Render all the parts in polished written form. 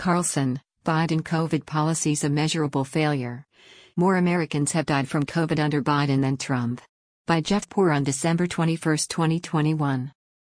Carlson, Biden COVID policies a measurable failure. More Americans have died from COVID under Biden than Trump. By Jeff Poor on December 21, 2021.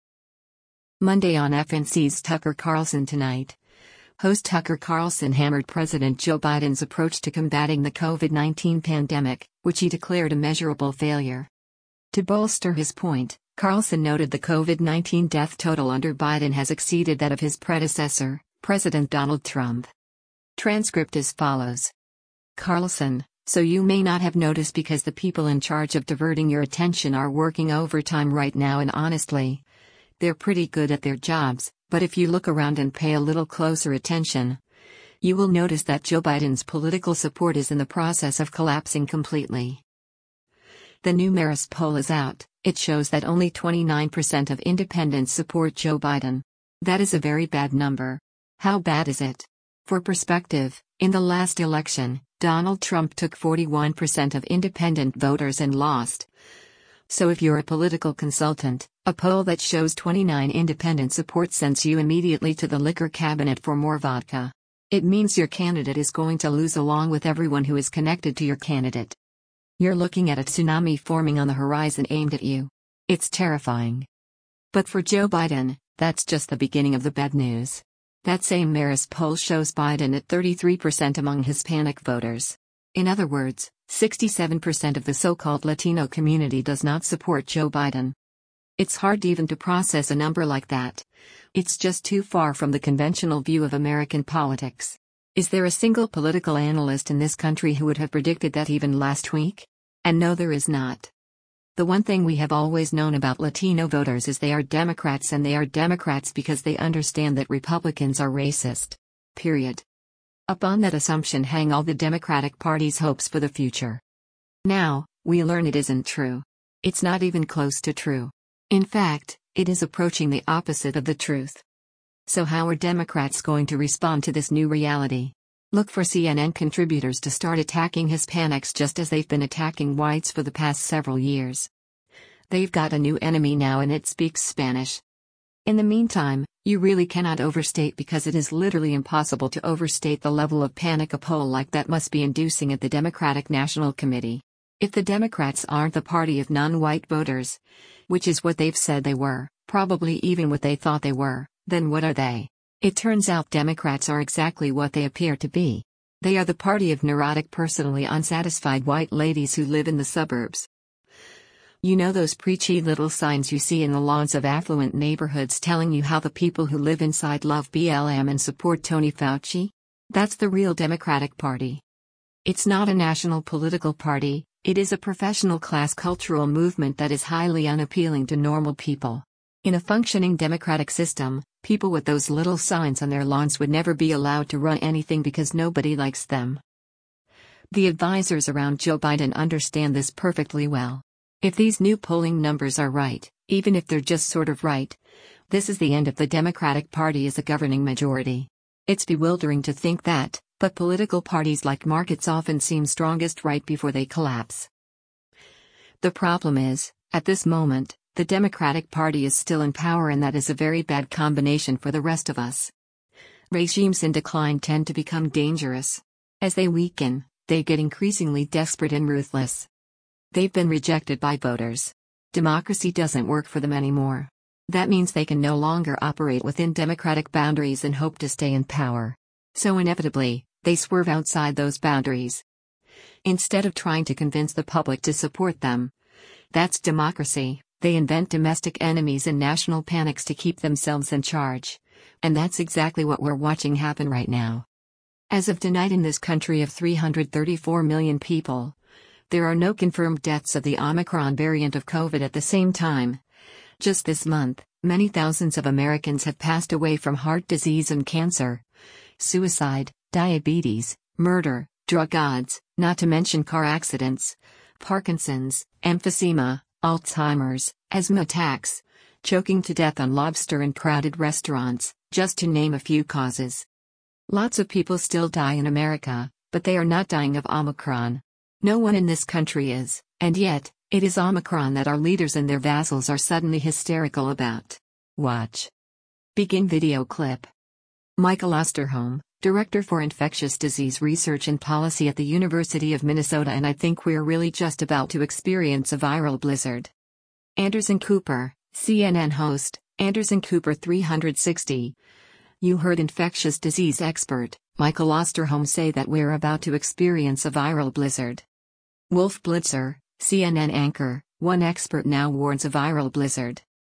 Monday on FNC's Tucker Carlson Tonight. Host Tucker Carlson hammered President Joe Biden's approach to combating the COVID-19 pandemic, which he declared a measurable failure. To bolster his point, Carlson noted the COVID-19 death total under Biden has exceeded that of his predecessor, President Donald Trump. Transcript as follows. Carlson, so you may not have noticed because the people in charge of diverting your attention are working overtime right now, and honestly, they're pretty good at their jobs, but if you look around and pay a little closer attention, you will notice that Joe Biden's political support is in the process of collapsing completely. The new Marist poll is out. It shows that only 29% of independents support Joe Biden. That is a very bad number. How bad is it? For perspective, in the last election, Donald Trump took 41% of independent voters and lost. So if you're a political consultant, a poll that shows 29 independent support sends you immediately to the liquor cabinet for more vodka. It means your candidate is going to lose along with everyone who is connected to your candidate. You're looking at a tsunami forming on the horizon aimed at you. It's terrifying. But for Joe Biden, that's just the beginning of the bad news. That same Marist poll shows Biden at 33% among Hispanic voters. In other words, 67% of the so-called Latino community does not support Joe Biden. It's hard even to process a number like that. It's just too far from the conventional view of American politics. Is there a single political analyst in this country who would have predicted that even last week? And no, there is not. The one thing we have always known about Latino voters is they are Democrats, and they are Democrats because they understand that Republicans are racist. Period. Upon that assumption hang all the Democratic Party's hopes for the future. Now, we learn it isn't true. It's not even close to true. In fact, it is approaching the opposite of the truth. So how are Democrats going to respond to this new reality? Look for CNN contributors to start attacking Hispanics just as they've been attacking whites for the past several years. They've got a new enemy now, and it speaks Spanish. In the meantime, you really cannot overstate, because it is literally impossible to overstate the level of panic a poll like that must be inducing at the Democratic National Committee. If the Democrats aren't the party of non-white voters, which is what they've said they were, probably even what they thought they were, then what are they? It turns out Democrats are exactly what they appear to be. They are the party of neurotic, personally unsatisfied white ladies who live in the suburbs. You know those preachy little signs you see in the lawns of affluent neighborhoods telling you how the people who live inside love BLM and support Tony Fauci? That's the real Democratic Party. It's not a national political party, it is a professional class cultural movement that is highly unappealing to normal people. In a functioning democratic system, people with those little signs on their lawns would never be allowed to run anything because nobody likes them. The advisors around Joe Biden understand this perfectly well. If these new polling numbers are right, even if they're just sort of right, this is the end of the Democratic Party as a governing majority. It's bewildering to think that, but political parties like markets often seem strongest right before they collapse. The problem is, at this moment, the Democratic Party is still in power, and that is a very bad combination for the rest of us. Regimes in decline tend to become dangerous. As they weaken, they get increasingly desperate and ruthless. They've been rejected by voters. Democracy doesn't work for them anymore. That means they can no longer operate within democratic boundaries and hope to stay in power. So inevitably, they swerve outside those boundaries. Instead of trying to convince the public to support them, that's democracy, they invent domestic enemies and national panics to keep themselves in charge. And that's exactly what we're watching happen right now. As of tonight, in this country of 334 million people, there are no confirmed deaths of the Omicron variant of COVID at the same time. Just this month, many thousands of Americans have passed away from heart disease and cancer, suicide, diabetes, murder, drug addicts, not to mention car accidents, Parkinson's, emphysema, Alzheimer's, asthma attacks, choking to death on lobster in crowded restaurants, just to name a few causes. Lots of people still die in America, but they are not dying of Omicron. No one in this country is, and yet, it is Omicron that our leaders and their vassals are suddenly hysterical about. Watch. Begin video clip. Michael Osterholm, Director for Infectious Disease Research and Policy at the University of Minnesota, and I think we're really just about to experience a viral blizzard. Anderson Cooper, CNN host, Anderson Cooper 360. You heard infectious disease expert, Michael Osterholm say that we're about to experience a viral blizzard. Wolf Blitzer, CNN anchor, one expert now warns a viral blizzard.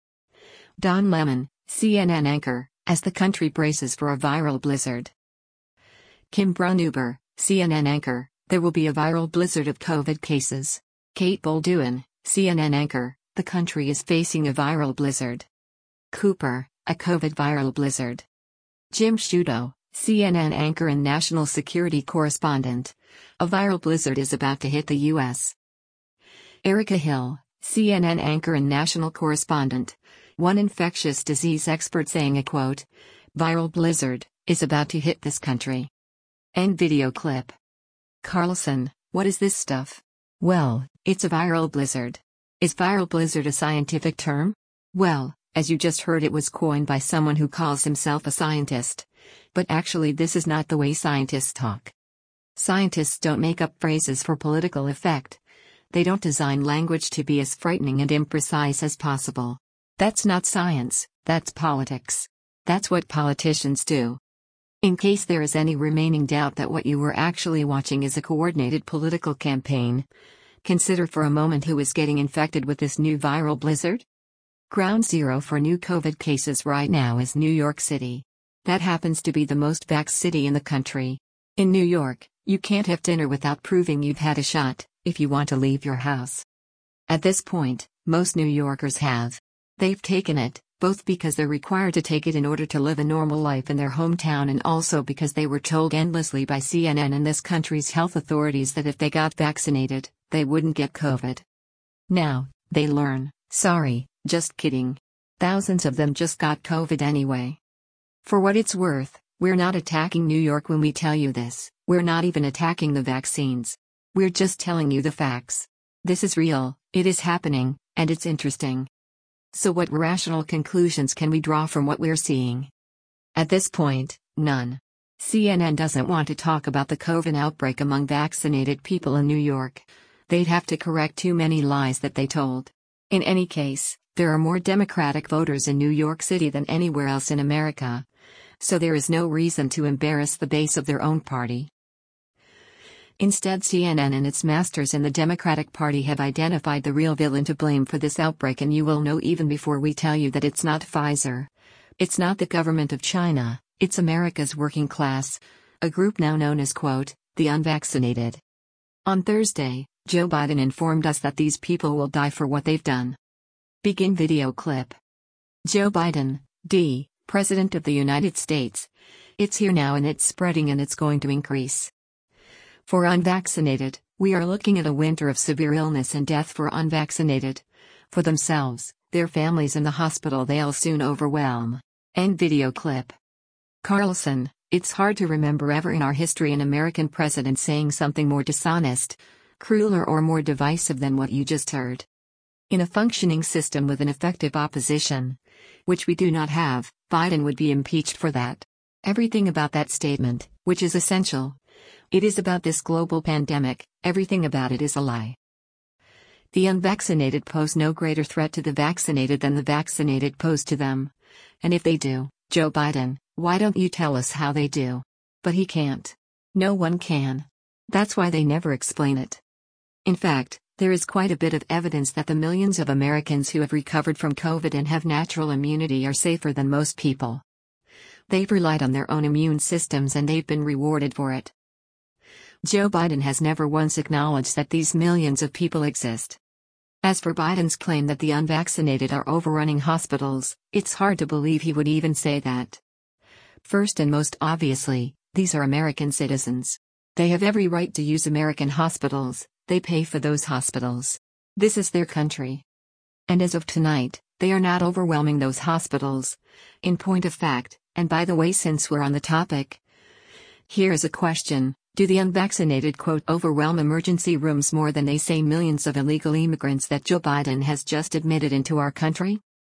Don Lemon, CNN anchor, as the country braces for a viral blizzard. Kim Brunhuber, CNN anchor, there will be a viral blizzard of COVID cases. Kate Bolduan, CNN anchor, the country is facing a viral blizzard. Cooper, a COVID viral blizzard. Jim Sciutto, CNN anchor and national security correspondent, a viral blizzard is about to hit the U.S. Erica Hill, CNN anchor and national correspondent, one infectious disease expert saying a quote, viral blizzard is about to hit this country. End video clip. Carlson, what is this stuff? Well, it's a viral blizzard. Is viral blizzard a scientific term? Well, as you just heard, it was coined by someone who calls himself a scientist. But actually, this is not the way scientists talk. Scientists don't make up phrases for political effect. They don't design language to be as frightening and imprecise as possible. That's not science, that's politics. That's what politicians do. In case there is any remaining doubt that what you were actually watching is a coordinated political campaign, consider for a moment who is getting infected with this new viral blizzard. Ground zero for new COVID cases right now is New York City. That happens to be the most vaxxed city in the country. In New York, you can't have dinner without proving you've had a shot, if you want to leave your house. At this point, most New Yorkers have. They've taken it, both because they're required to take it in order to live a normal life in their hometown and also because they were told endlessly by CNN and this country's health authorities that if they got vaccinated, they wouldn't get COVID. Now, they learn, sorry, just kidding. Thousands of them just got COVID anyway. For what it's worth, we're not attacking New York when we tell you this, we're not even attacking the vaccines. We're just telling you the facts. This is real, it is happening, and it's interesting. So what rational conclusions can we draw from what we're seeing? At this point, none. CNN doesn't want to talk about the COVID outbreak among vaccinated people in New York. They'd have to correct too many lies that they told. In any case, there are more Democratic voters in New York City than anywhere else in America. So there is no reason to embarrass the base of their own party. Instead, CNN and its masters in the Democratic Party have identified the real villain to blame for this outbreak, and you will know even before we tell you that it's not Pfizer. It's not the government of China, it's America's working class, a group now known as, quote, the unvaccinated. On Thursday, Joe Biden informed us that these people will die for what they've done. Begin video clip. Joe Biden, D., President of the United States. It's here now and it's spreading and it's going to increase. For unvaccinated, we are looking at a winter of severe illness and death for unvaccinated. For themselves, their families and the hospital they'll soon overwhelm. End video clip. Carlson, it's hard to remember ever in our history an American president saying something more dishonest, crueler or more divisive than what you just heard. In a functioning system with an effective opposition, which we do not have, Biden would be impeached for that. Everything about that statement, which is essential. It is about this global pandemic, everything about it is a lie. The unvaccinated pose no greater threat to the vaccinated than the vaccinated pose to them. And if they do, Joe Biden, why don't you tell us how they do? But he can't. No one can. That's why they never explain it. In fact, there is quite a bit of evidence that the millions of Americans who have recovered from COVID and have natural immunity are safer than most people. They've relied on their own immune systems and they've been rewarded for it. Joe Biden has never once acknowledged that these millions of people exist. As for Biden's claim that the unvaccinated are overrunning hospitals, it's hard to believe he would even say that. First and most obviously, these are American citizens. They have every right to use American hospitals, they pay for those hospitals. This is their country. And as of tonight, they are not overwhelming those hospitals. In point of fact, and by the way, since we're on the topic, here is a question. Do the unvaccinated, quote, overwhelm emergency rooms more than they say millions of illegal immigrants that Joe Biden has just admitted into our country?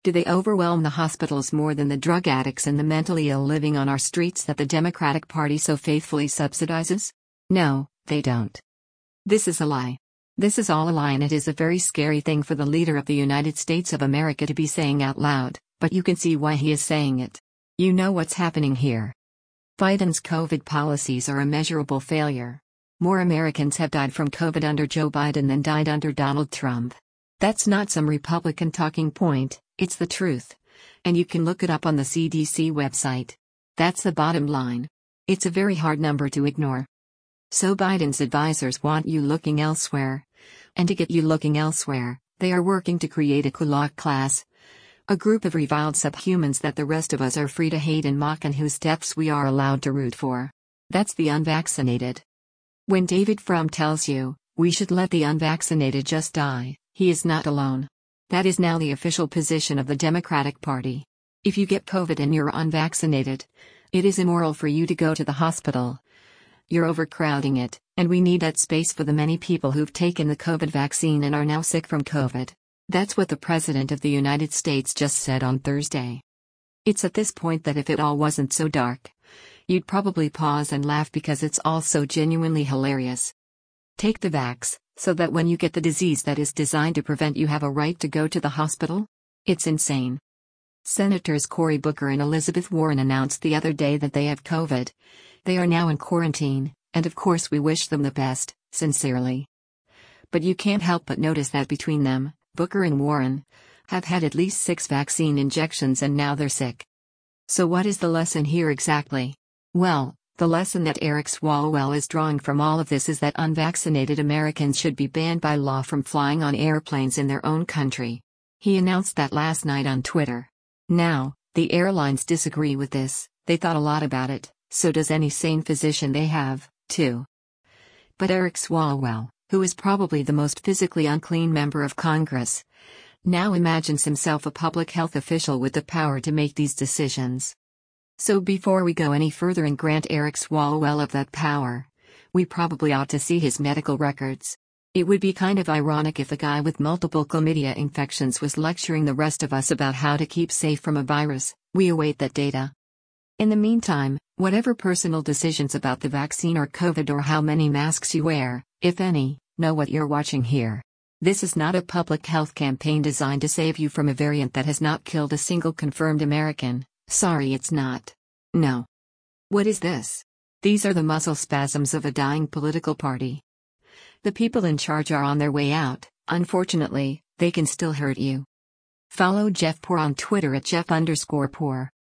Do they overwhelm the hospitals more than the drug addicts and the mentally ill living on our streets that the Democratic Party so faithfully subsidizes? No, they don't. This is a lie. This is all a lie, and it is a very scary thing for the leader of the United States of America to be saying out loud, but you can see why he is saying it. You know what's happening here. Biden's COVID policies are a measurable failure. More Americans have died from COVID under Joe Biden than died under Donald Trump. That's not some Republican talking point, it's the truth. And you can look it up on the CDC website. That's the bottom line. It's a very hard number to ignore. So Biden's advisors want you looking elsewhere. And to get you looking elsewhere, they are working to create a Kulak class. A group of reviled subhumans that the rest of us are free to hate and mock and whose deaths we are allowed to root for. That's the unvaccinated. When David Frum tells you, we should let the unvaccinated just die, he is not alone. That is now the official position of the Democratic Party. If you get COVID and you're unvaccinated, it is immoral for you to go to the hospital. You're overcrowding it, and we need that space for the many people who've taken the COVID vaccine and are now sick from COVID. That's what the President of the United States just said on Thursday. It's at this point that if it all wasn't so dark, you'd probably pause and laugh because it's all so genuinely hilarious. Take the vax, so that when you get the disease that is designed to prevent you have a right to go to the hospital? It's insane. Senators Cory Booker and Elizabeth Warren announced the other day that they have COVID. They are now in quarantine, and of course we wish them the best, sincerely. But you can't help but notice that between them, Booker and Warren have had at least 6 vaccine injections and now they're sick. So what is the lesson here exactly? Well, the lesson that Eric Swalwell is drawing from all of this is that unvaccinated Americans should be banned by law from flying on airplanes in their own country. He announced that last night on Twitter. Now, the airlines disagree with this. They thought a lot about it, so does any sane physician they have, too. But Eric Swalwell, who is probably the most physically unclean member of Congress, now imagines himself a public health official with the power to make these decisions. So before we go any further and grant Eric Swalwell of that power, we probably ought to see his medical records. It would be kind of ironic if a guy with multiple chlamydia infections was lecturing the rest of us about how to keep safe from a virus. We await that data. In the meantime, whatever personal decisions about the vaccine or COVID or how many masks you wear, if any, know what you're watching here. This is not a public health campaign designed to save you from a variant that has not killed a single confirmed American. Sorry, it's not. No. What is this? These are the muscle spasms of a dying political party. The people in charge are on their way out. Unfortunately, they can still hurt you. Follow Jeff Poor on Twitter at Jeff_Poor.